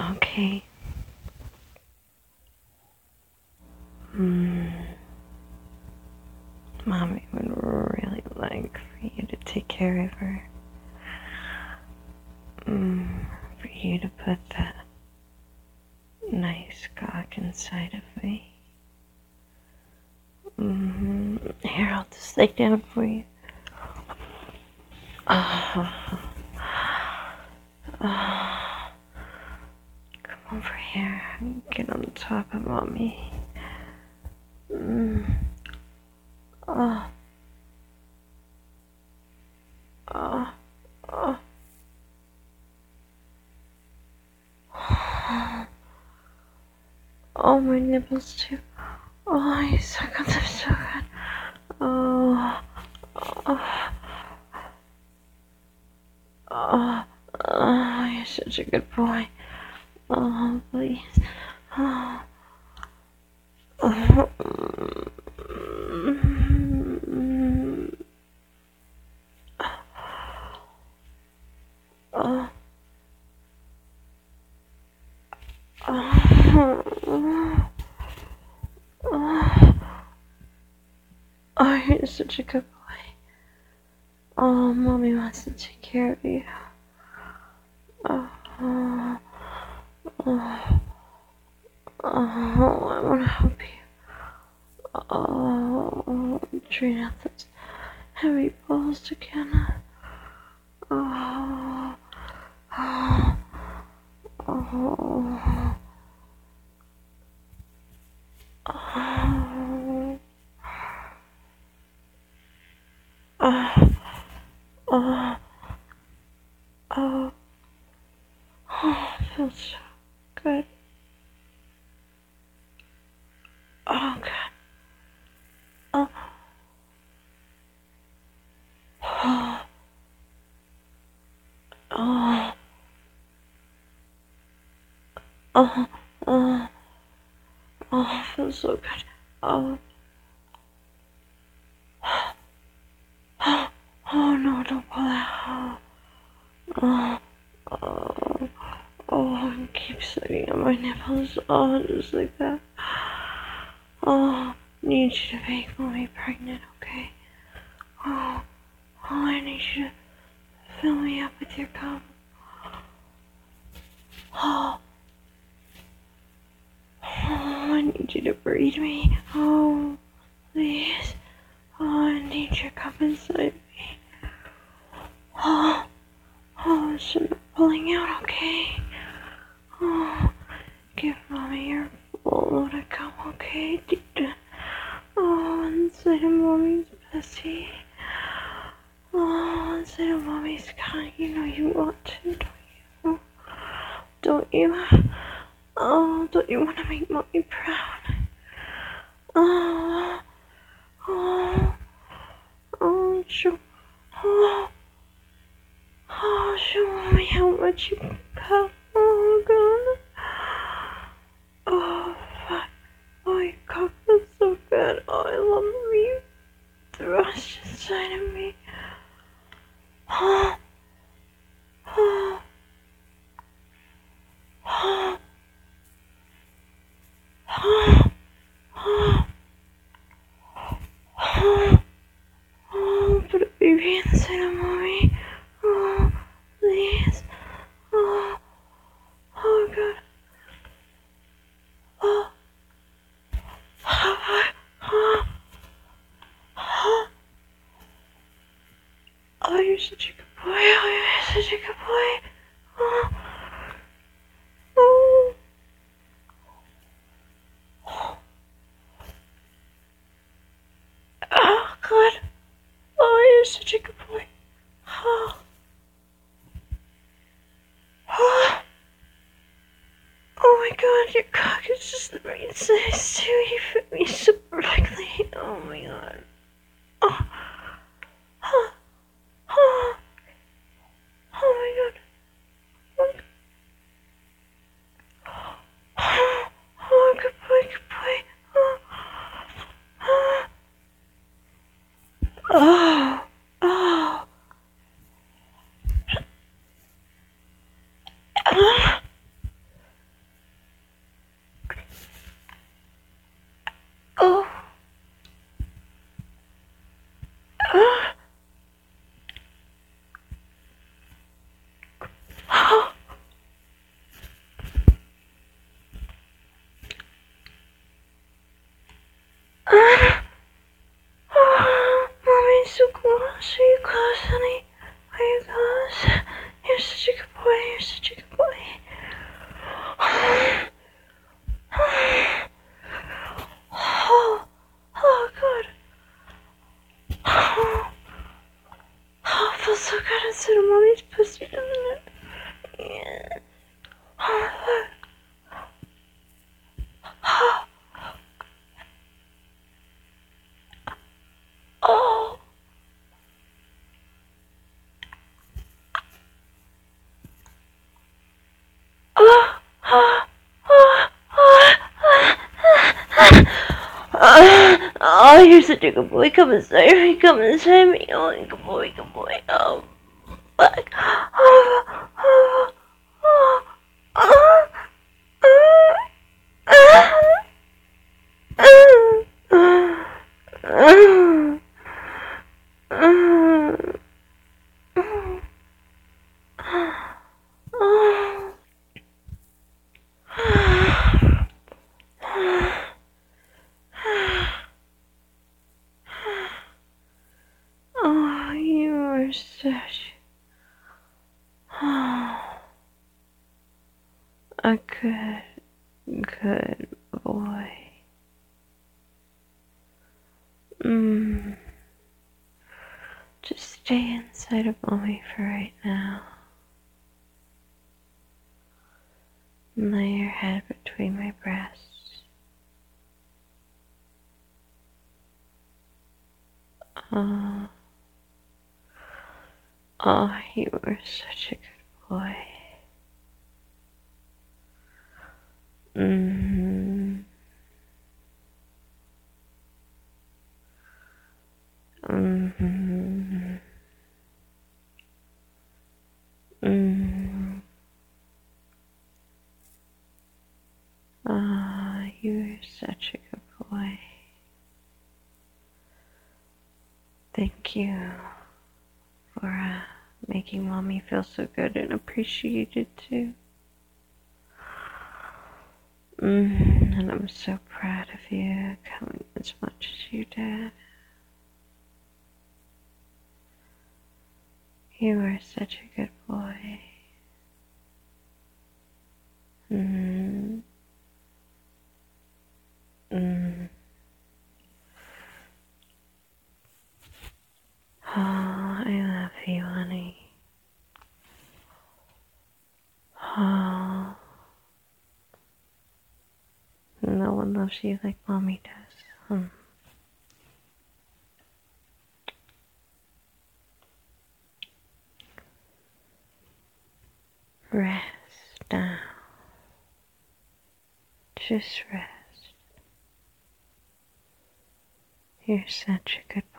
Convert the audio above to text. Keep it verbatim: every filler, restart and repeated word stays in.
Okay. Mm. Mommy would really like for you to take care of her. Mm. For you to put that nice cock inside of me. Mm-hmm. Here, I'll just lay down for you. Oh. Oh. Come over here and get on top of mommy. Mm. Oh. Oh. Oh. Oh, my nipples too. Oh, you suck on them so good. Oh. Oh. Oh. Oh, you're such a good boy. Oh, please. Oh. Oh. Oh. Oh. Oh. Oh, you're such a good boy. Oh, mommy wants to take care of you. Oh. Oh. Oh. Oh, I want to help you. Oh, drain out those heavy balls again. Oh. Oh. Oh. Oh. Oh. Oh. Oh. Oh, feels so good. Oh, God. Oh. Oh. Oh. Oh. Oh. Oh, feels so good. Oh. Oh. Oh, no, don't pull that. Oh. Oh. Oh, and keep sucking on my nipples. Oh, just like that. Oh, need you to make mommy pregnant, okay? Oh, oh, I need you to fill me up with your cum. Oh, oh, I need you to breed me. Oh, please. Oh, I need your cum inside me. Oh, oh, so not pulling out, okay? Oh, give mommy your full load of cum, okay? Oh, inside of mommy's pussy. Oh, inside of mommy's cunt. You know you want to, don't you? Don't you? Oh, don't you want to make mommy proud? Oh, oh, oh, show, oh, oh, show mommy how much you got. Oh, God. Oh, fuck. Oh, your cock is so good. Oh, I love you. Thrust inside of me. Oh, oh, oh, oh, oh, oh, oh, put a baby inside of mommy. Oh, please. Oh, oh, God. Oh, oh, oh, oh, oh, you're such a good boy. Oh, you're such a good boy. Oh, oh, oh, God. Oh, you're such a good boy. Oh, oh, oh my God, your cock is just the right size too. You fit me so perfectly. Oh my God. Oh, oh, oh, oh my God. Oh, oh, good boy, good boy. Oh, oh, oh, oh, oh. such a good boy. Oh, oh God. Oh, oh, it feels so good inside of mommy's pussy, doesn't it? Yeah. Oh, oh, oh. Oh, oh, oh, oh, oh, you're such a good boy. Come inside me. Come inside me. Oh, good boy, good boy. Oh, fuck. Oh, oh, oh, oh, oh, oh, oh, oh, oh. Oh, you are such oh, a good, good boy. Mm. Just stay inside of mommy for right now. And lay your head between my breasts. Oh, oh, you are such a good boy. Mm-hmm. Mm-hmm. Mm-hmm. Ah, you are such a good boy. Thank you for uh, making mommy feel so good and appreciated too. Mm, and I'm so proud of you coming as much as you did. You are such a good boy. Mm. Mm. Oh, I love you, honey. Oh, no one loves you like mommy does. Hmm. Rest now. Just rest. You're such a good